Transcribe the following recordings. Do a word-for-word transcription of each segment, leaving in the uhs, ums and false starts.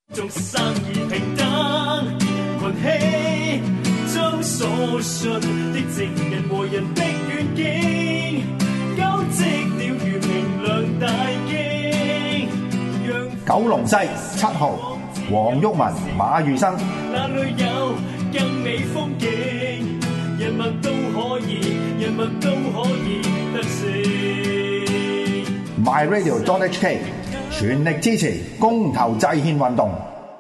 做生意平等群起，將所信的正人和人的願景，交織了如明亮大經。 九龍西七號，黃毓民、馬裕生。 那裏有更美風景，人民都可以，人民都可以得勝。 My Radio dot H K 全力支持公投制憲運動。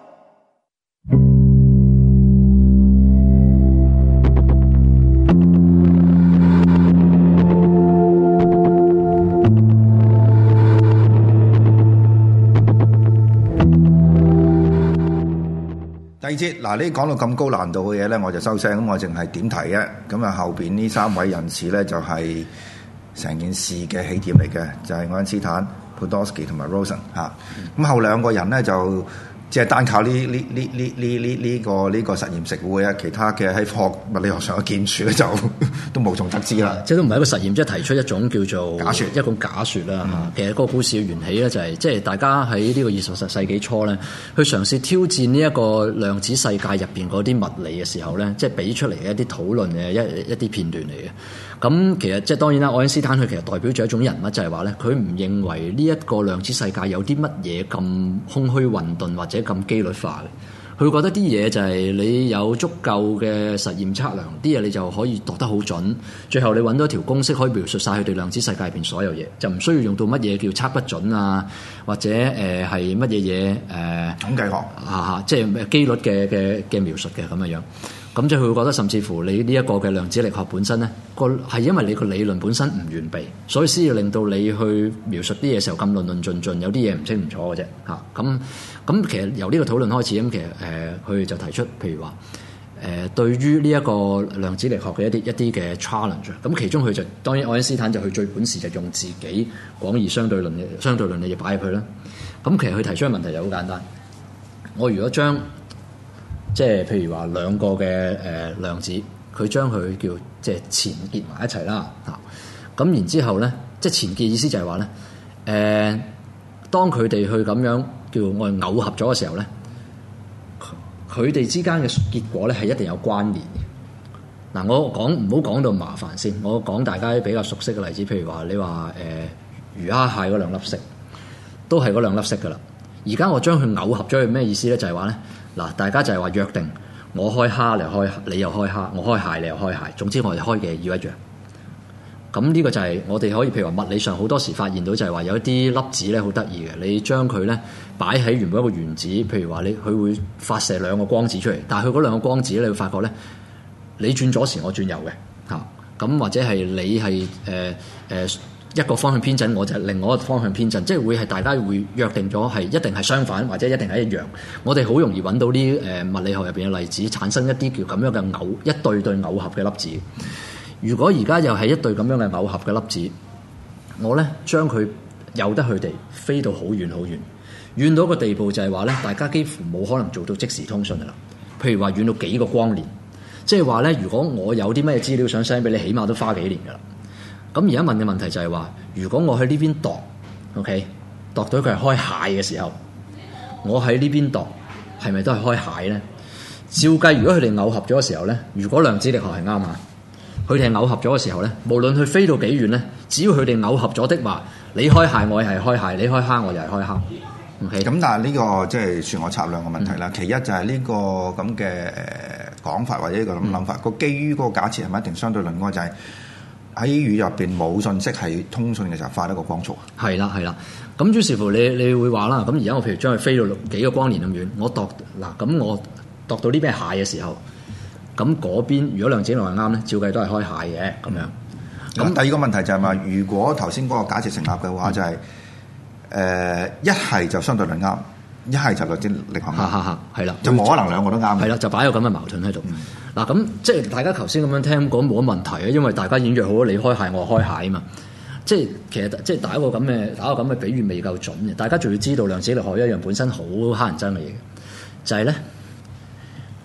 第二節嗱，呢講到咁高難度嘅嘢咧，我就收聲，咁我淨係點題嘅。咁啊，後邊呢三位人士咧就係成件事嘅起點嚟嘅，就係愛因斯坦、Podolsky 同埋 Rosen 嚇。咁後兩個人咧就即係單靠呢呢呢呢呢呢呢個呢個實驗食會啊，其他嘅喺科學物理學上嘅見處咧就都無從得知啦。 即係都唔係一個實驗，即係提出一種叫做假説， 一種假説啦嚇。 嗯、 其實個故事嘅緣起咧就係、是、即係大家喺呢個二十世紀初咧，去嘗試挑戰呢一個量子世界入邊嗰啲物理嘅時候咧，即係俾出嚟嘅一啲討論嘅一一啲片段嚟嘅。咁其實即係當然啦，愛因斯坦佢其實代表咗一種人物，就係話咧，佢唔認為呢一個量子世界有啲乜嘢咁空虛混沌或者咁機率化嘅。佢覺得啲嘢就係你有足夠嘅實驗測量，啲嘢你就可以度得好準。最後你揾到一條公式可以描述晒佢哋量子世界入邊所有嘢，就唔需要用到乜嘢叫測不準啊，或者誒係乜嘢嘢誒統計學啊，即係機率嘅嘅嘅描述嘅咁嘅樣。咁即係佢會覺得，甚至乎你呢一個嘅量子力學本身咧，個係因為你個理論本身唔完備，所以先要令到你去描述啲嘢時候咁論論盡盡，有啲嘢唔清唔楚嘅啫嚇。咁咁其實由呢個討論開始，咁其實誒佢哋就提出，譬如話誒、呃、對於呢一個量子力學嘅一啲一啲嘅 challenge，咁其中佢就當然愛因斯坦就佢最本事就用自己廣義相對論嘅相對論嘅嘢擺入去啦。咁其實佢提出嘅問題就好簡單，我如果將即係譬如話兩個嘅誒、呃、量子，佢將佢叫即係纏結埋一齊啦嚇。咁然之後咧，即係纏結意思就係話咧，誒、呃、當佢哋去咁樣叫我哋耦合咗嘅時候咧，佢哋之間嘅結果咧係一定有關聯嘅。嗱、呃，我講唔好講到麻煩先，我講大家比較熟悉嘅例子，譬如話你話誒、呃、魚蝦蟹嗰兩粒色，都係嗰兩粒色噶啦。而家我將佢耦合咗，係咩意思咧？就係話咧。嗱，大家就係話約定，我開蝦你開，你又開蝦，我開蟹你又開蟹，總之我哋開嘅要一樣。咁呢個就係我哋可以譬如話物理上好多時發現到就係話有一啲粒子咧好得意嘅，你將佢咧擺喺原本一個原子，譬如話你佢會發射兩個光子出嚟，但係佢嗰兩個光子咧，你會發覺咧，你轉左時我轉右嘅嚇，咁或者係你係誒誒。一個方向偏振，我就係另外一個方向偏振，即係會係大家會約定咗係一定係相反，或者一定係一樣。我哋好容易揾到啲誒物理學入邊嘅例子，產生一啲叫咁樣嘅偶一對對偶合嘅粒子。如果而家又係一對咁樣嘅偶合嘅粒子，我咧將佢由得佢哋飛到好遠好遠，遠到個地步就係話咧，大家幾乎冇可能做到即時通訊㗎啦。譬如話遠到幾個光年，即係話咧，如果我有啲咩資料想 send 俾你，起碼都花幾年㗎啦。咁而家問嘅問題就係話，如果我喺呢邊度 ，OK， 度到佢係開蟹嘅時候，我喺呢邊度係咪都係開蟹咧？照計，如果佢哋耦合咗嘅時候咧，如果量子力學係啱啊，佢哋係耦合咗嘅時候咧，無論佢飛到幾遠咧，只要佢哋耦合咗的話，你開蟹我係開蟹，你開蝦我就係開蝦。OK， 咁但係呢個即係算我策略嘅問題啦。嗯、其一就係呢個咁嘅誒講法或者呢個咁諗法，個、嗯、基於嗰個假設係咪一定相對論？嗰個就係、是。喺宇宙入邊冇信息係通訊嘅時候快得個光速啊！ 係啦係啦，咁於是乎你你會話啦，咁而家我譬如將佢飛到幾個光年咁遠，我度嗱咁我度到啲咩蟹嘅時候，咁嗰邊如果量子力學係啱咧，照計都係開蟹嘅咁樣。咁、嗯、第二個問題就係、是、話，如果頭先嗰個假設成立嘅話，嗯、就係誒一係就相對論啱，一係就量子力學啱，係啦，就冇可能兩個都啱。係啦，就擺有咁嘅矛盾喺度。嗯嗱咁即係大家頭先咁樣聽講冇乜問題啊，因為大家已經約好咗你開蟹我開蟹啊嘛。即係其實即係打一個咁嘅打個咁嘅比喻未夠準嘅，大家仲要知道量子力學一樣本身好乞人憎嘅嘢，就係咧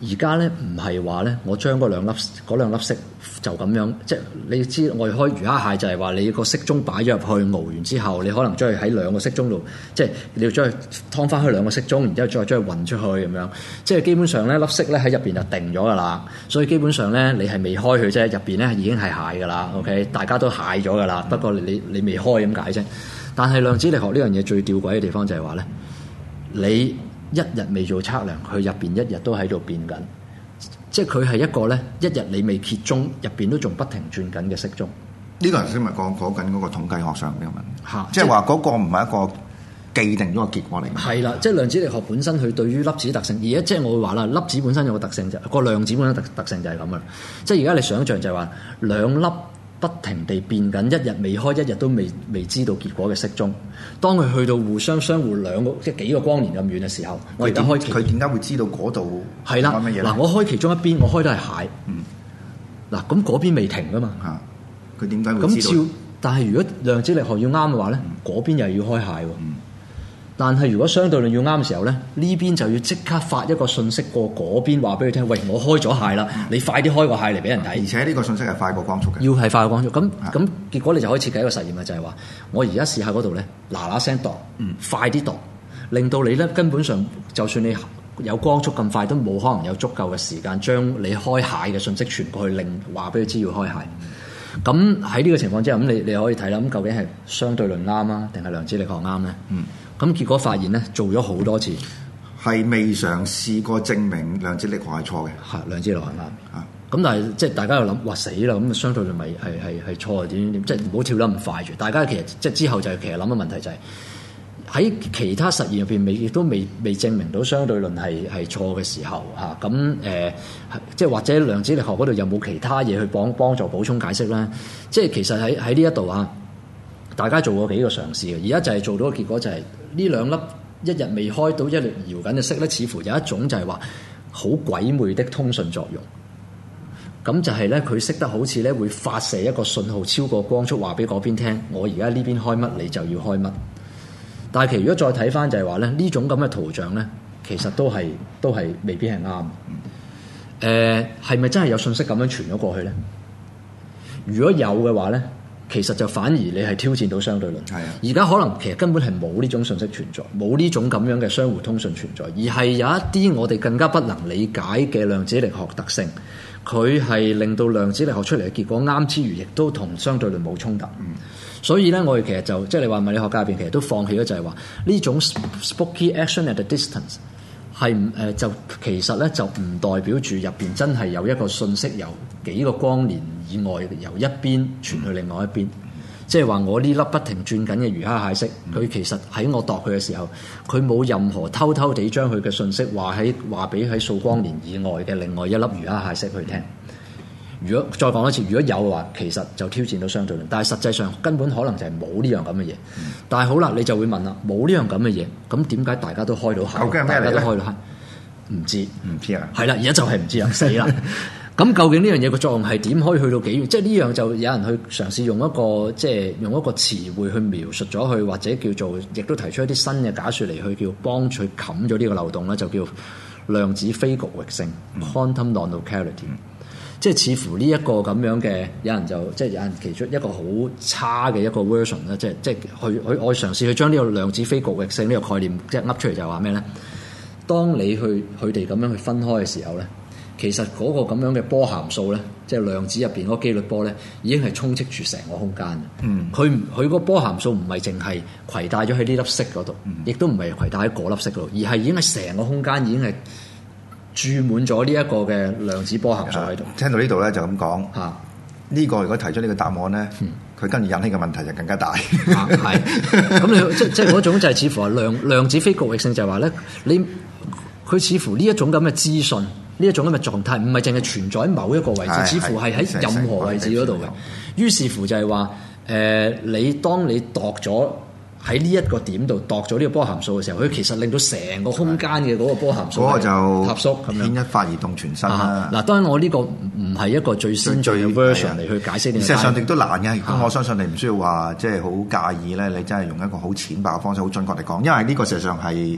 而家咧唔係話咧，我將嗰兩粒嗰兩粒色就咁樣，即係你知我哋開魚蝦蟹就係話你個色盅擺咗入去熬完之後，你可能將佢喺兩個色盅度，即係你要將佢劏翻去兩個色盅，然之後再將佢運出去咁樣，即係基本上咧粒色咧喺入邊就定咗噶啦，所以基本上咧你係未開佢啫，入邊咧已經係蟹噶啦 ，OK， 大家都蟹咗噶啦，不過你你未開咁解啫。但係量子力學呢樣嘢最吊詭嘅地方就係話咧，你一日未做測量，佢入邊一日都喺度變緊，即係佢係一個咧，一日你未揭盅，入邊都仲不停轉緊嘅色盅。 呢個頭先咪講講緊嗰個統計學上邊嘅問題， 嚇， 即係話嗰個唔係一個既定咗個結果嚟。係啦，即係量子力學本身佢對於粒子特性，而家即係我會話啦，粒子本身有個特性就係個量子本身特特性就係咁啦。即係而家你想象就係話兩粒不停地變緊，一日未開，一日都未未知道結果嘅色盅。當佢去到互相相互兩個即係幾個光年咁遠嘅時候，我而家開佢點解會知道嗰度係啦？嗱，我開其中一邊，我開都係蟹。 嗯。 嗱，咁嗰邊未停噶嘛？ 嚇。佢點解會知道？ 咁照，但係如果量子力學要啱嘅話咧，嗰、嗯、邊又要開蟹喎。嗯。但係如果相對論要啱嘅時候咧，呢邊就要即刻發一個訊息過嗰邊，話俾佢聽，喂，我開咗蟹啦，你快啲開個蟹嚟俾人睇。而且呢個訊息係快過光速嘅。 要係快過光速，咁咁結果你就可以設計一個實驗啊，就係、是、話我而家試下嗰度咧，嗱嗱聲度，嗯，快啲度，令到你咧根本上就算你有光速咁快，都冇可能有足夠嘅時間將你開蟹嘅訊息傳過去，令話俾佢知要開蟹。咁喺呢個情況之下，咁你你可以睇啦，咁究竟係相對論啱啊，定係量子力學啱咧？嗯。咁結果發現咧，做咗好多次， 係未嘗試過證明量子力學係錯嘅。 係量子力學係啱。啊，咁但係即係大家又諗，哇死啦！咁相對論咪係係係錯點點點，即係唔好跳得咁快住。大家其實即係之後就係其實諗嘅問題就係、是、喺其他實驗入邊未亦都未未證明到相對論係係錯嘅時候嚇。咁、啊、誒、呃，即係或者量子力學嗰度有冇其他嘢去幫幫助補充解釋咧？即係其實喺喺呢一度啊。大家做過幾個嘗試嘅，而家就係做到嘅結果就係、是、呢兩粒一日未開到一日搖緊嘅色咧，似乎有一種就係話好鬼魅的通訊作用。咁就係咧，佢識得好似咧會發射一個信號超過光速，話俾嗰邊聽，我而家呢邊開乜，你就要開乜。但係其實如果再睇翻就係話咧，呢種咁嘅圖像咧，其實都係都係未必係啱。誒、呃，係咪真係有信息咁樣傳咗過去咧？如果有嘅話咧？其實就反而你係挑戰到相對論。係啊，而家可能其實根本係冇呢種信息存在，冇呢種咁樣嘅相互通訊存在，而係有一啲我哋更加不能理解嘅量子力學特性，佢係令到量子力學出嚟嘅結果啱之餘，亦都同相對論冇衝突。嗯，所以咧，我哋其實就即係你話物理學界入邊，其實都放棄咗，就係話呢種 spooky action at a distance 係誒、呃、就其實咧就唔代表住入邊真係有一個信息由幾個光年以外由一邊傳去另外一邊，即係話我呢粒不停轉緊嘅魚蝦蟹色，佢其實喺我度佢嘅時候，佢冇任何偷偷地將佢嘅信息話喺話俾喺數光年以外嘅另外一粒魚蝦蟹色去聽。如果再講一次，如果有嘅話，其實就挑戰到相對論，但係實際上根本可能就係冇呢樣咁嘅嘢。嗯、但係好啦，你就會問啦，冇呢樣咁嘅嘢，咁點解大家都開到蟹？大家都開到蟹？唔知唔知啊？係啦，而家就係唔知啊，死啦！咁究竟呢樣嘢個作用係點？可以去到幾遠？即係呢樣就有人去嘗試用一個即係用一個詞彙去描述咗佢，或者叫做亦都提出一啲新嘅假説嚟去叫幫佢冚咗呢個漏洞咧，就叫量子非局域性 （quantum non-locality）。即係似乎呢一個咁樣嘅，有人就即係有人提出一個好差嘅一個 version 咧，即係即係去去我嘗試去將呢個量子非局域性呢個概念即係噏出嚟，就係話咩咧？當你去佢哋咁樣去分開嘅時候咧，其實嗰個咁樣嘅波函數咧，即係量子入邊嗰個機率波咧，已經係充斥住成個空間嘅。嗯，佢佢個波函數唔係淨係攜帶咗喺呢粒色嗰度，亦都唔係攜帶喺嗰粒色嗰度，而係已經係成個空間已經係注滿咗呢一個嘅量子波函數喺度。 聽到呢度咧就咁講嚇，呢、啊、個如果提出呢個答案咧，佢、嗯、跟住引起嘅問題就更加大。 係咁你即即係嗰種就係似乎係量量子非局域性，就係話咧，你佢似乎呢一種咁嘅資訊，呢一種咁嘅狀態，唔係淨係存在喺某一個位置，似乎係喺任何位置嗰度嘅。於是乎就係話，誒、呃，你當你度咗喺呢一個點度度咗呢個波函數嘅時候，佢其實令到成個空間嘅嗰個波函數嗰個就塌縮咁樣， 牽一發而動全身啦。嗱、 啊，當然我呢個唔係一個最先進嘅 version 嚟去解釋呢個。事實上亦都難嘅，咁、啊、我相信你唔需要話即係好介意咧。你真係用一個好淺白嘅方式，好準確嚟講，因為呢個事實上係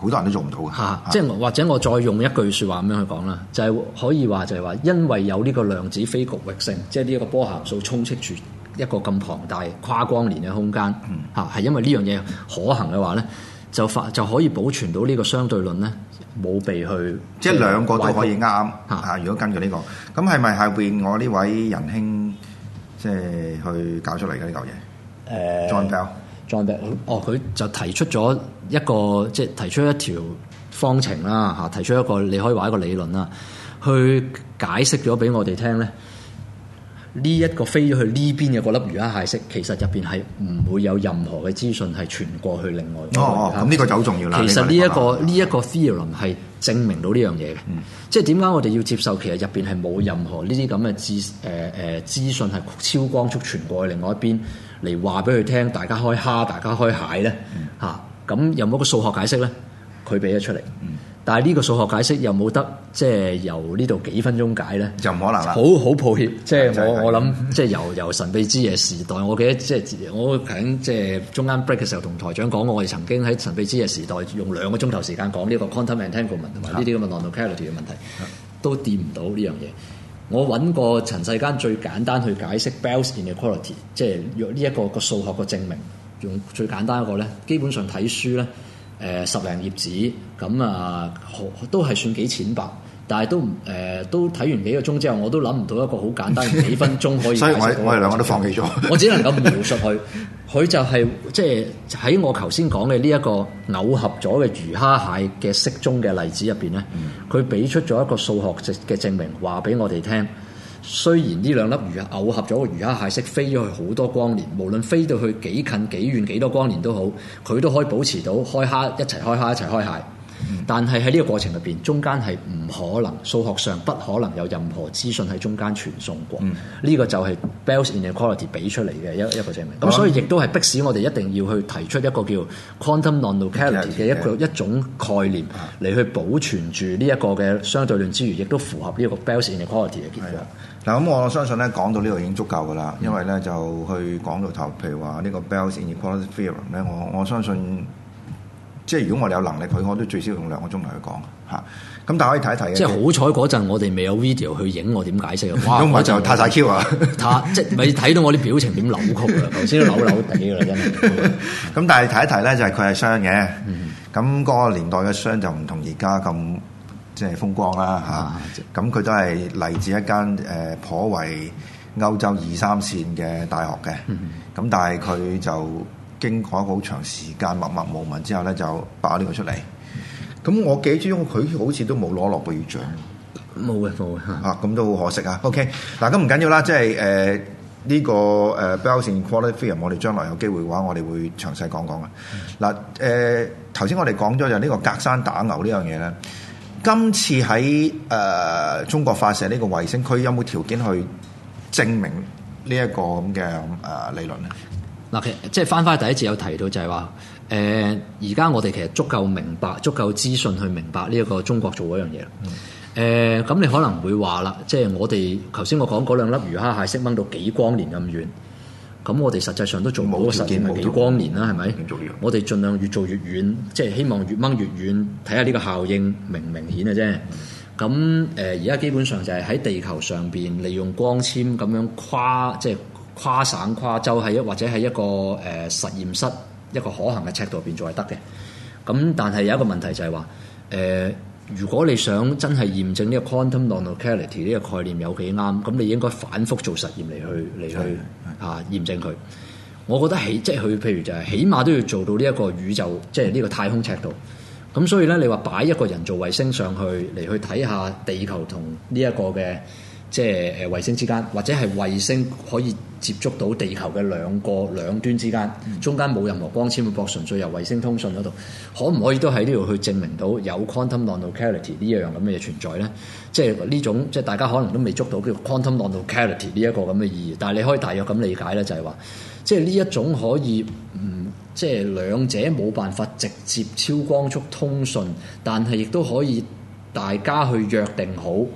好多人都做唔到嘅。 嚇、啊，即係或者我再用一句説話咁樣去講啦，就係、是、可以話就係話，因為有呢個量子非局域性，即係呢一個波函數充斥住一個咁龐大跨光年嘅空間，嚇、嗯，係、啊、因為呢樣嘢可行嘅話咧，就發就可以保存到呢個相對論咧冇被去， 即係兩個都可以啱嚇、 啊。 如果根據呢、這個，咁係咪後邊我呢位仁兄即係去搞出嚟嘅呢嚿嘢？誒、uh, ，John Bell，John Bell，哦，佢就提出咗一個即係提出一條方程啦嚇，提出一個你可以話一個理論啦，去解釋咗俾我哋聽咧。呢一個飛咗去呢邊嘅嗰粒魚蝦蟹色，其實入邊係唔會有任何嘅資訊係傳過去另外嗰個魚蝦。 哦哦，咁呢個就好重要啦。 其實呢、這、一個呢一、這個 theorem 係證明到呢樣嘢嘅。嗯、即係點解我哋要接受其實入邊係冇任何呢啲咁嘅資誒誒資訊係超光速傳過去另外一邊嚟話俾佢聽，大家開蝦，大家開蟹咧嚇。咁、嗯啊、有冇個數學解釋咧？佢俾咗出嚟。嗯但係呢個數學解釋又冇得即係由呢度幾分鐘解咧，就唔可能啦。好好抱歉，即係我我諗即係由由神秘之夜時代，我記得即係我喺即係中間 break 嘅時候同台長講過，我哋曾經喺神秘之夜時代用兩個鐘頭時間講呢個 quantum entanglement 同埋呢啲咁嘅 non-locality 嘅問題，都掂唔到呢樣嘢。我揾過塵世間最簡單去解釋 Bell's inequality， 即係用呢一個個數學嘅證明，用最簡單一個咧，基本上睇書咧。誒、呃、十零頁紙咁啊，都係算幾淺白，但係都唔誒、呃、都睇完幾個鐘之後，我都諗唔到一個好簡單嘅幾分鐘可以。所以我我哋兩個都放棄咗。我只能夠描述佢，佢就係、是、即係喺我頭先講嘅呢一個偶合咗嘅魚蝦蟹嘅色中嘅例子入邊咧，佢俾、嗯、出咗一個數學嘅證明，話俾我哋聽。雖然呢兩粒魚偶合咗個魚蝦蟹色飛咗去好多光年，無論飛到去幾近幾遠幾多光年都好，佢都可以保持到開蝦一齊開蝦一齊開蟹。嗯、但係喺呢個過程入邊，中間係唔可能數學上不可能有任何資訊喺中間傳送過。呢、嗯、個就係 Bell's inequality 俾出嚟嘅一一個證明。咁、嗯、所以亦都係迫使我哋一定要去提出一個叫 quantum non-locality 嘅一個、嗯、一種概念嚟去保存住呢一個嘅相對論之餘，亦都符合呢個 Bell's inequality 嘅結果。 嗱咁，我相信咧講到呢度已經足夠噶啦，因為咧就去講到頭，譬如話呢個 Bell's inequality theorem 咧，我我相信即係如果我哋有能力，佢我都最少用兩個鐘頭去講嚇。咁但係可以睇一睇嘅，即係好彩嗰陣我哋未有 video 去影我點解釋啊！哇，我就太晒 Q 啊！即係咪睇到我啲表情點扭曲啊？頭先都扭扭地㗎啦，真係。咁但係睇一睇咧，就係佢係雙嘅。咁嗰個年代嘅雙就唔同而家咁。即係風光啦嚇，咁佢、啊、都係嚟自一間誒、呃、頗為歐洲二三線嘅大學嘅，咁、嗯、但係佢就經過一個好長時間默默無聞之後咧，就爆呢個出嚟。咁、嗯、我記住佢好似都冇攞諾貝爾獎，冇嘅冇嘅嚇，咁都好可惜啊。OK，嗱咁唔緊要啦，即係誒呢個誒 Bell's inequality theorem，我哋將來有機會嘅話，我哋會詳細講講嘅。嗱誒頭先我哋講咗就呢個隔山打牛呢樣嘢咧。今次喺誒、呃、中國發射呢個衛星，佢有冇條件去證明呢一個咁嘅誒理論咧？嗱，其實即係翻返第一節有提到就係話，誒而家我哋其實足夠明白、足夠資訊去明白呢一個中國做嗰樣嘢。誒咁、嗯呃、你可能會話啦，即係我哋頭先我講嗰兩粒魚蝦蟹識掹到幾光年咁遠。咁我哋實際上都做冇實驗係幾光年啦，係咪？我哋盡量越做越遠，即係希望越掹越遠，睇下呢個效應明唔明顯嘅啫。咁誒而家基本上就係喺地球上邊利用光纖咁樣跨，即係跨省跨洲，喺一或者喺一個誒、呃、實驗室一個可行嘅尺度入邊做係得嘅。咁但係有一個問題就係話誒。呃如果你想真係驗證呢個 quantum non-locality 呢個概念有幾啱，咁你應該反覆做實驗嚟去嚟去啊驗證佢。我覺得起即係佢譬如就係起碼都要做到呢一個宇宙，即係呢個太空尺度。咁所以咧，你話擺一個人造衛星上去嚟去睇下地球同呢一個嘅即係誒衛星之間，或者係衛星可以接觸到地球嘅兩個兩端之間，中間冇任何光纖嘅駁，純粹由衛星通訊嗰度，可唔可以都喺呢度去證明到有 quantum non-locality 呢一樣咁嘅嘢存在咧？即係呢種即係大家可能都未捉到叫 quantum non-locality 呢一個咁嘅意義，但係你可以大約咁理解咧，就係話即係呢一種可以嗯即係兩者冇辦法直接超光速通訊，但係亦都可以大家去約定好。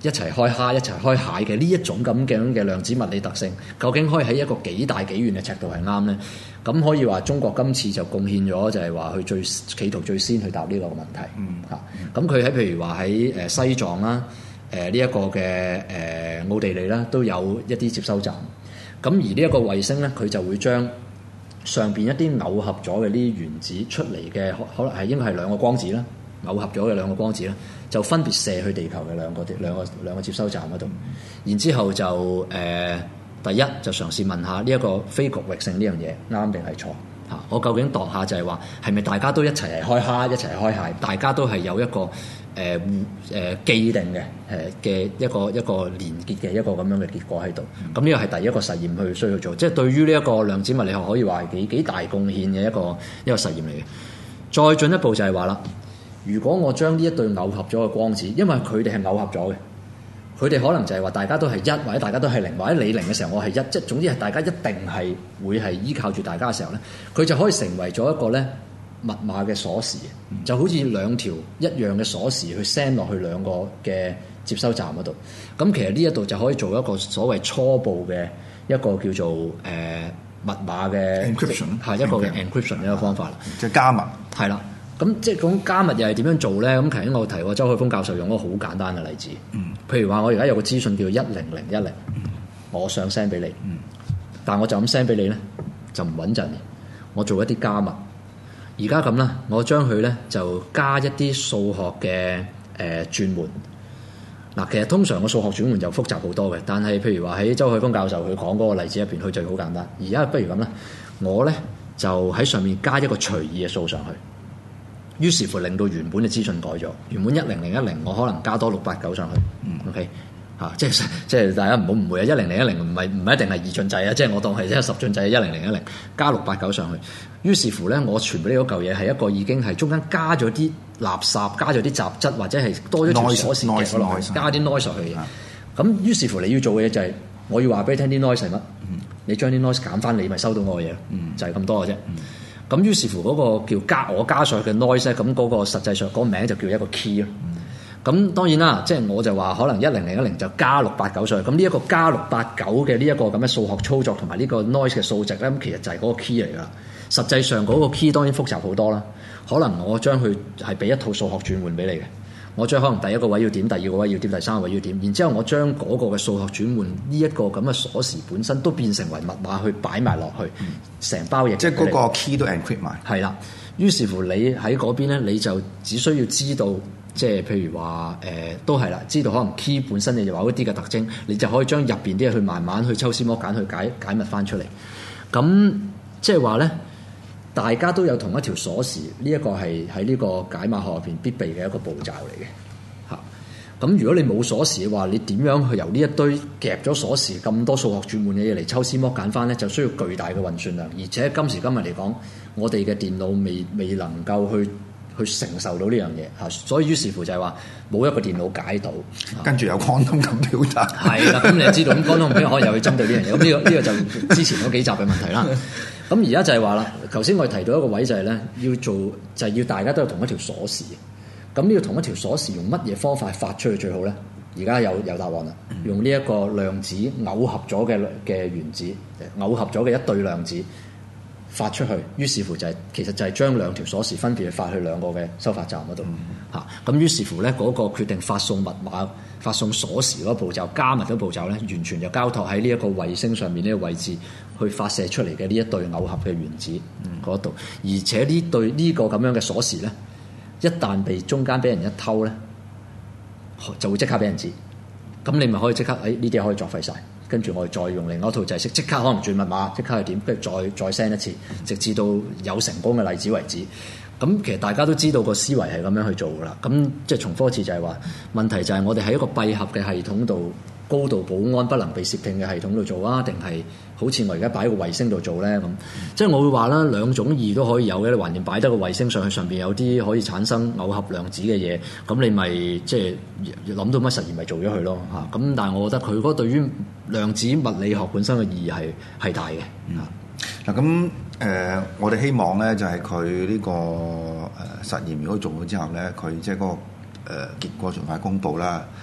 一齊開蝦、一齊開蟹嘅呢一種咁嘅嘅量子物理特性，究竟可以喺一個幾大幾遠嘅尺度係啱咧？咁可以話中國今次就貢獻咗，就係話佢最企圖最先去答呢個問題。嗯，嚇，咁佢喺譬如話喺誒西藏啦、誒呢一個嘅誒、呃、奧地利啦，都有一啲接收站。咁而呢一個衛星咧，佢就會將上邊一啲耦合咗嘅呢啲原子出嚟嘅，可能係應該係兩個光子啦，耦合咗嘅兩個光子啦，就分別射去地球嘅兩個兩個兩個接收站嗰度。然之後就誒、呃、第一就嘗試問下呢一個非局域性呢樣嘢啱定係錯嚇？我究竟度下就係話係咪大家都一齊嚟開蝦，一齊嚟開蟹，大家都係有一個誒誒、呃、既定嘅誒嘅一個一個連結嘅一個咁樣嘅結果喺度。咁呢個係第一個實驗去需要做，即係對於呢一個量子物理學可以話係幾幾大貢獻嘅一個一個實驗嚟嘅。再進一步就係話啦，如果我將呢一對耦合咗嘅光子，因為佢哋係耦合咗嘅，佢哋可能就係話大家都係一，或者大家都係零，或者你零嘅時候我係一，即係總之係大家一定係會係依靠住大家嘅時候咧，佢就可以成為咗一個咧密碼嘅鎖匙，就好似兩條一樣嘅鎖匙去 send 落去兩個嘅接收站嗰度。咁其實呢一度就可以做一個所謂初步嘅一個叫做誒、呃、密碼嘅 encryption， 係一個嘅 encryption 一個方法啦， 即係加密。 係啦。咁即係講加密又係點樣做咧？咁頭先我提過周海峰教授用一個好簡單嘅例子，嗯、譬如話我而家有個資訊叫一零零一零，我想 send 俾你，嗯、但我就咁 send 俾你咧就唔穩陣，我做一啲加密。而家咁啦，我將佢咧就加一啲數學嘅誒、呃、轉換。嗱，其實通常個數學轉換就複雜好多嘅，但係譬如話喺周海峰教授佢講嗰個例子入邊，佢就好簡單。而家不如咁啦，我咧就喺上面加一個隨意嘅數上去。於是乎令到原本嘅資訊改咗，原本一零零一零，我可能加多六八九上去。嗯、OK 嚇、啊，即係即係大家唔好誤會啊！一零零一零唔係唔係一定係二進制啊，即係我當係即係十進制，一零零一零加六八九上去。於是乎咧，我傳俾你嗰嚿嘢係一個已經係中間加咗啲垃圾，加咗啲雜質，或者係多咗條鎖匙夾咗落去，加啲 noise 上去嘅。咁、嗯、於是乎你要做嘅嘢就係、是，我要話俾你聽啲 noise 係乜，嗯、你將啲 noise 減翻，你咪收到我嘅嘢咯。嗯、就係咁多嘅啫。嗯咁於是乎嗰個叫加我加上去嘅 noise 咧，咁嗰個實際上嗰個名就叫一個 key 咯。咁、嗯、當然啦，即係我就話可能一零零一零就加六八九上去。咁呢一個加六八九嘅呢一個咁嘅數學操作同埋呢個 noise 嘅數值咧，咁其實就係嗰個 key 嚟㗎啦。實際上嗰個 key 當然複雜好多啦。可能我將佢係俾一套數學轉換俾你嘅。我將可能第一個位要點，第二個位要點，第三個位要點，然之後我將嗰個嘅數學轉換呢一個咁嘅鎖匙本身都變成為密碼去擺埋落去，成、嗯、包嘢。即係嗰個 key 都 encrypt 埋。 係啦，於是乎你喺嗰邊咧，你就只需要知道，即係譬如話誒、呃，都係啦，知道可能 key 本身你就有一啲嘅特徵，你就可以將入邊啲嘢去慢慢去抽絲剝繭去解解密翻出嚟。咁即係話咧。大家都有同一條鎖匙，呢、這、一個係喺呢個解碼學入邊必備嘅一個步驟嚟嘅嚇。咁如果你冇鎖匙嘅話，你點樣去由呢一堆夾咗鎖匙咁多數學轉換嘅嘢嚟抽絲剝繭翻咧？就需要巨大嘅運算量，而且今時今日嚟講，我哋嘅電腦未未能夠去去承受到呢樣嘢嚇，所以於是乎就係話冇一個電腦解到， 跟住有 quantum 咁表達。 係啦，咁你就知道咁 quantum 可以又去針對呢樣嘢。咁呢、這個呢、這個就之前嗰幾集嘅問題啦。咁而家就係話啦，頭先我哋提到一個位就係咧，要做就係、是、要大家都有同一條鎖匙。咁呢個同一條鎖匙用乜嘢方法發出去最好咧？而家有有答案啦，用呢一個量子耦合咗嘅嘅原子，耦合咗嘅一對量子發出去。於是乎就係、是、其實就係將兩條鎖匙分別發去兩個嘅收發站嗰度嚇。咁、嗯、於是乎咧，嗰、那個決定發送密碼、發送鎖匙嗰步驟、加密嗰步驟咧，完全就交託喺呢一個衛星上面呢個位置。去發射出嚟嘅呢一對耦合嘅原子嗰度，嗯、而且呢對呢個咁樣嘅鎖匙咧，一旦被中間俾人一偷咧，就會即刻俾人知。咁你咪可以即刻，誒呢啲可以作廢晒。跟住我哋再用另外一套制式，即刻可能轉密碼，即刻係點，跟住再再 send 一次，直至到有成功嘅例子為止。咁其實大家都知道個思維係咁樣去做噶啦。咁即係重複一次就係話，問題就係我哋喺一個閉合嘅系統度。高度保安不能被竊聽嘅系統度做啊，定係好似我而家擺喺個衛星度做咧咁？即係我會話啦，兩種意都可以有嘅。你還掂擺得個衛星上去，上邊有啲可以產生耦合量子嘅嘢，咁你咪即係諗到乜實驗咪做咗佢咯嚇。咁但係我覺得佢嗰對於量子物理學本身嘅意義係係大嘅嚇。 嗱咁誒，我哋希望咧就係佢呢個誒實驗如果做咗之後咧，佢即係嗰個誒結果盡快公佈啦。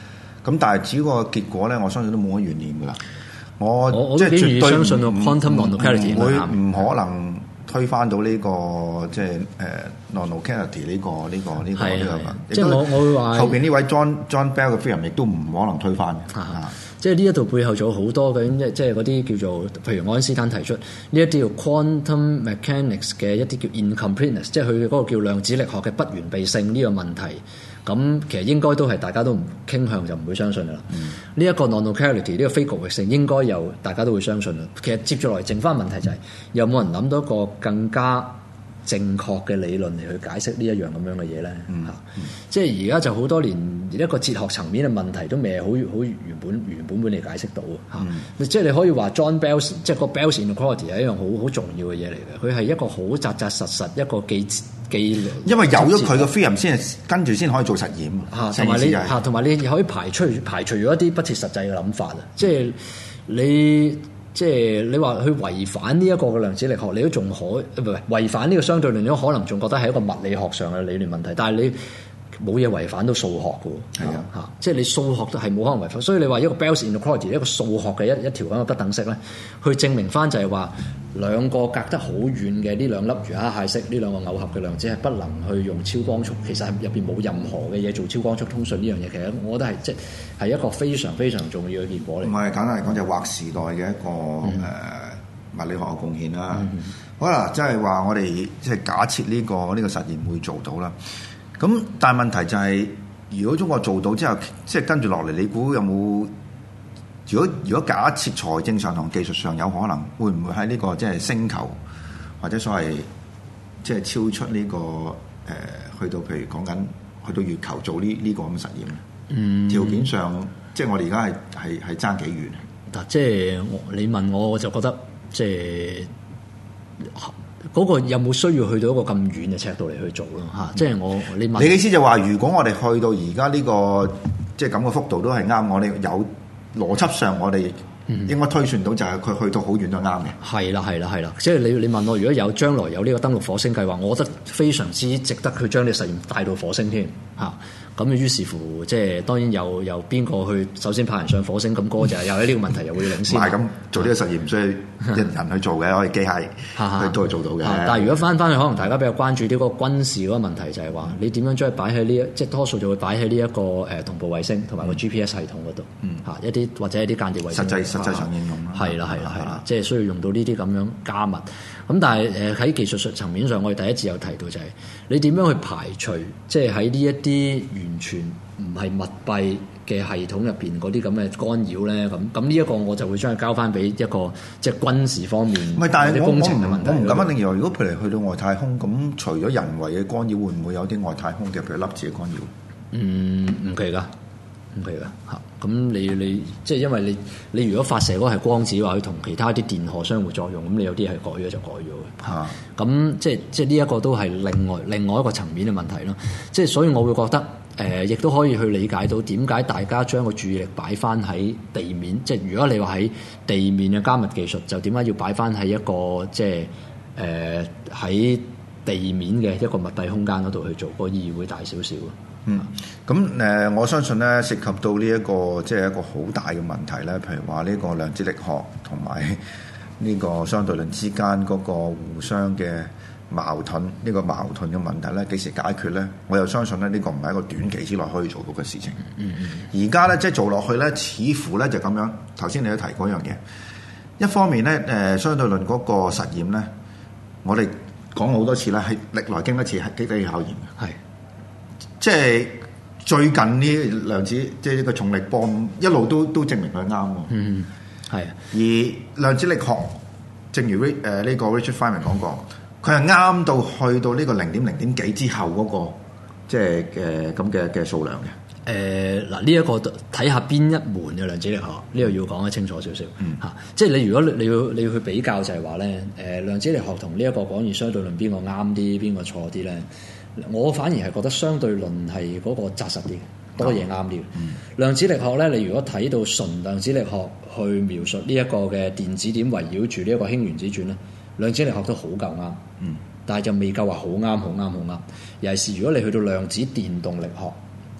咁但係至於個結果咧，我相信都冇乜懸念㗎啦。我我即係絕對相信個 quantum non-locality 唔會唔可能推翻到呢、這個即係誒 non-locality 呢個呢、這個呢、這個呢、這個。 即係我我會話後邊呢位 John John Bell 嘅 theorem 亦都唔可能推翻嘅。 啊即係呢一度背後做好多嘅，即即係嗰啲叫做，譬如愛因斯坦提出呢一啲叫 quantum mechanics 嘅一啲叫 incompleteness，即係佢嗰個叫量子力學嘅不完備性呢個問題。咁其實應該都係大家都唔傾向就唔會相信噶啦。呢一、嗯、個 non-locality 呢個非局域性應該有大家都會相信啦。其實接住來剩翻問題就係、是、有冇人諗到一個更加正確嘅理論嚟去解釋呢一樣咁樣嘅嘢咧？嚇、嗯嗯，即係而家就好多年一個哲學層面嘅問題都未係好好原本原本本嚟解釋到嚇。嗯、即係你可以話 John Bell 即係個 Bell's inequality 係一樣好好重要嘅嘢嚟嘅。佢係一個好紮紮實實一個記記，因為有咗佢嘅 theorem 先係跟住先可以做實驗嚇，同埋你嚇，同埋你可以排除排除咗一啲不切實際嘅諗法啊！即係你。即係你話去違反呢一個嘅量子力學，你都仲可唔係違反呢個相對論，你都可能仲覺得係一個物理學上嘅理論問題。但係你冇嘢違反到數學嘅喎，係啊嚇！即係你數學都係冇可能違反，所以你話一個 Bell's inequality 一個數學嘅一一條咁嘅不等式咧，去證明翻就係話兩個隔得好遠嘅呢兩粒魚蝦蟹式呢兩個偶合嘅量子係不能去用超光速，其實係入邊冇任何嘅嘢做超光速通訊呢樣嘢。其實我覺得係即係一個非常非常重要嘅結果嚟。唔係簡單嚟講就係劃時代嘅一個誒、嗯呃、物理學嘅貢獻啦。嗯、好啦，即係話我哋即係假設呢、呢個呢、呢個實驗會做到啦。咁但係問題就係、是，如果中國做到之後，即係跟住落嚟，你估有冇？如果如果假設財政上同技術上有可能，會唔會喺呢、這個即係星球或者所謂即係超出呢、這個誒、呃，去到譬如講緊去到月球做呢呢個咁嘅實驗咧？嗯，條件上即係我哋而家係係係爭幾遠？嗱，即係你問我，我就覺得即係。嗰個有冇需要去到一個咁遠嘅尺度嚟去做咯嚇？即係我你問你意思就話，如果我哋去到而家呢個即係咁嘅幅度都係啱，我哋有邏輯上我哋應該推算到就係佢去到好遠都啱嘅。係啦係啦係啦，即係你你問我，如果有將來有呢個登陸火星計劃，我覺得非常之值得去將呢個實驗帶到火星添嚇。咁於是乎，即係當然有有邊個去首先派人上火星，咁嗰個就係有呢個問題又會領先。唔係咁做呢個實驗唔需要人人去做嘅，可以機械去都係做到嘅。但係如果翻翻去，可能大家比較關注呢個軍事嗰個問題，就係話你點樣將佢擺喺呢一，即係多數就會擺喺呢一個誒同步衛星同埋個 G P S 系統嗰度。嗯，嚇一啲或者一啲間諜衛星。實際實際上應用啦。係啦係啦係啦，即係需要用到呢啲咁樣加密。咁但係誒喺技術上層面上，我哋第一次有提到就係你點樣去排除，即係喺呢一啲完全唔係密閉嘅系統入邊嗰啲咁嘅干擾咧？咁咁呢一個我就會將佢交翻俾一個即係軍事方面唔係，但係工程嘅問題。我唔敢肯定，如果譬如去到外太空，咁除咗人為嘅干擾，會唔會有啲外太空嘅譬如粒子嘅干擾？嗯，唔奇㗎。唔係噶嚇，咁你你即係因為你你如果發射嗰個係光子話，佢同其他啲電荷相互作用，咁你有啲係改咗就改咗嘅嚇。咁、啊、即係即係呢一個都係另外另外一個層面嘅問題咯。即係所以我會覺得誒，亦、呃、都可以去理解到點解大家將個注意力擺翻喺地面。即係如果你話喺地面嘅加密技術，就點解要擺翻喺一個即係誒喺地面嘅一個密閉空間嗰度去做，個意義會大少少。嗯，咁誒、呃，我相信咧，涉及到呢、這、一個即係一個好大嘅問題咧，譬如話呢個量子力學同埋呢個相對論之間嗰個互相嘅矛盾，呢、這個矛盾嘅問題咧，幾時解決咧？我又相信咧，呢、這個唔係一個短期之內可以做到嘅事情。嗯嗯。而家咧，即係做落去咧，似乎咧就咁樣。頭先你都提過一樣嘢，一方面咧，誒、呃，相對論嗰個實驗咧，我哋講好多次啦，係歷來經一次係幾幾考驗嘅。係。即係最近呢量子，即係呢個重力波一路都都證明佢啱喎。嗯，係。而量子力學，正如 Rich 誒呢個 Richard Feynman 講過，佢係啱到去到呢個零點零點幾之後嗰、那個，即係誒咁嘅嘅數量嘅。誒嗱呢一個睇下邊一門嘅量子力學，呢、這個要講得清楚少少。嗯，嚇，即係你如果你要你要去比較就係話咧，誒、呃、量子力學同呢一個廣義相對論邊個啱啲，邊個錯啲咧？我反而係覺得相對論係嗰個紮實啲，多嘢啱啲。嗯、量子力學咧，你如果睇到純量子力學去描述呢一個嘅電子點圍繞住呢一個氫原子轉咧，量子力學都好夠啱。嗯，但係就未夠話好啱、好啱、好啱。尤其是如果你去到量子電動力學嚇，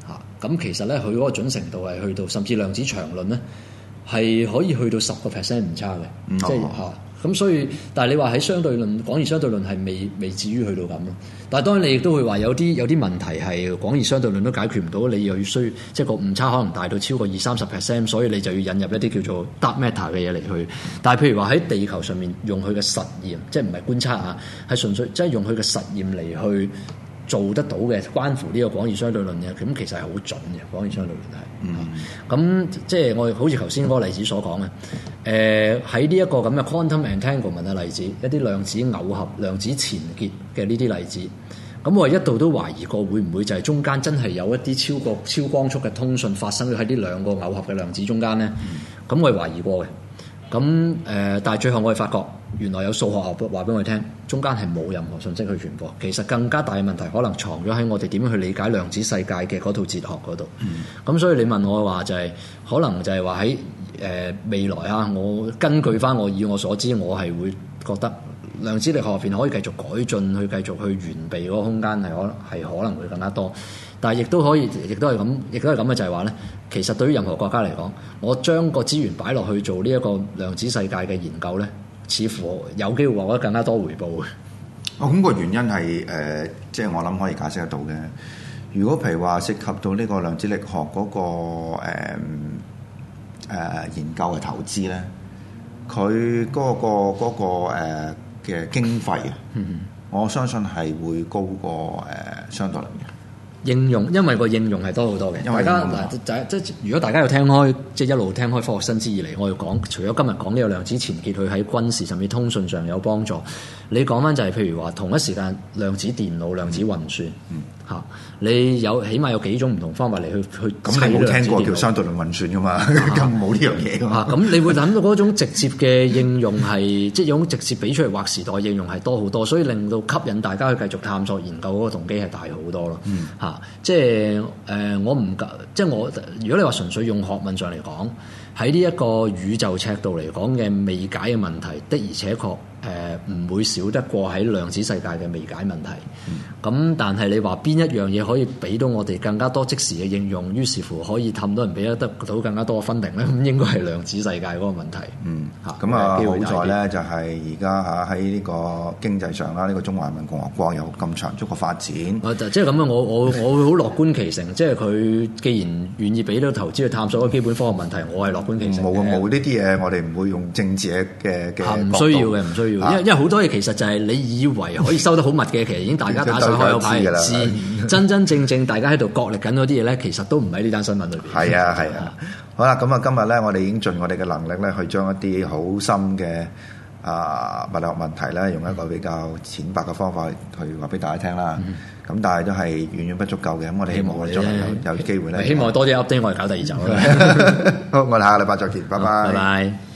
咁其實咧佢嗰個準程度係去到，甚至量子場論咧係可以去到十個 percent 唔差嘅， 嗯、 即係嚇。咁所以，但係你話喺相對論廣義相對論係未未至於去到咁咯。但係當然你亦都會話有啲有啲問題係廣義相對論都解決唔到，你又要需即係個誤差可能大到超過二三十 percent， 所以你就要引入一啲叫做 dark matter 嘅嘢嚟去。但係譬如話喺地球上面用佢嘅實驗，即係唔係觀察啊，係純粹即係用佢嘅實驗嚟去做得到嘅，關乎呢個廣義相對論嘅，咁其實係好準嘅。廣義相對論係，嗯，咁即係我好似頭先嗰個例子所講嘅，誒喺呢一個咁嘅 quantum entanglement 嘅例子，一啲量子偶合、量子纏結嘅呢啲例子，咁我一度都懷疑過會唔會就係中間真係有一啲超過超光速嘅通訊發生喺呢兩個偶合嘅量子中間咧？咁、嗯、我係懷疑過嘅。咁誒、呃，但係最後我哋發覺，原來有數學話話俾我哋聽，中間係冇任何信息去傳播。其實更加大嘅問題，可能藏咗喺我哋點樣去理解量子世界嘅嗰套哲學嗰度。咁、嗯、所以你問我話就係、是，可能就係話喺誒未來啊，我根據翻我以我所知，我係會覺得量子力學入邊可以繼續改進，去繼續去完備嗰個空間係可係可能會更加多。但係亦都可以，亦都係咁，亦都係咁嘅，就係話咧，其實對於任何國家嚟講，我將個資源擺落去做呢一個量子世界嘅研究咧，似乎有機會獲得更加多回報嘅。 哦，咁、那個原因係誒、呃，即係我諗可以解釋得到嘅。如果譬如話涉及到呢個量子力學嗰、那個誒誒、呃呃、研究嘅投資咧，佢嗰、那個嗰、那個嘅、呃、經費啊，嗯、我相信係會高過誒、呃、相對論嘅。 應用，因為個應用係多好多嘅。大家嗱，就即係如果大家有聽開，即係一路聽開科學新知以嚟，我要講，除咗今日講呢個量子纏結，佢喺軍事甚至通訊上有幫助。你講翻就係譬如話，同一時間量子電腦、量子運算，嗯嚇、嗯，你有起碼有幾種唔同方法嚟去去。 咁你冇聽過叫相對論運算噶嘛？咁冇呢樣嘢噶嘛？ 咁你會諗到嗰種直接嘅應用係，即係有種直接俾出嚟劃時代應用係多好多，所以令到吸引大家去繼續探索研究嗰個動機係大好多咯。嗯嚇。即係誒、呃，我唔夠，即係我。如果你話純粹用學問上嚟講，喺呢一個宇宙尺度嚟講嘅未解嘅問題，的而且確誒唔會少得過喺量子世界嘅未解問題。咁、嗯、但係你話邊一樣嘢可以俾到我哋更加多即時嘅應用，於是乎可以氹到人俾得得到更加多嘅分定咧？咁應該係量子世界嗰個問題。嗯嚇。咁啊， 好在咧就係而家嚇喺呢個經濟上啦，呢、呢個中華人民共和國有咁長足嘅發展。 即係咁樣，我我我會好樂觀其成。即係佢既然願意俾到投資去探索個基本科學問題，我係樂觀其成。 冇冇呢啲嘢，我哋唔會用政治嘅嘅。 唔需要嘅，唔需要。因為因為好多嘢其實就係你以為可以收得好密嘅，其實已經大家打上開有牌人知。真真正正大家喺度角力緊嗰啲嘢咧，其實都唔喺呢單新聞裏邊。 係啊係啊。好啦，咁啊今日咧，我哋已經盡我哋嘅能力咧，去將一啲好深嘅啊物理學問題咧，用一個比較淺白嘅方法去話俾大家聽啦。咁、嗯、但係都係遠遠不足夠嘅。咁我哋希望我哋將來有有機會咧， 希望多啲 update，我哋搞第二集啦。 好，我哋下個禮拜再見，拜拜。 拜拜。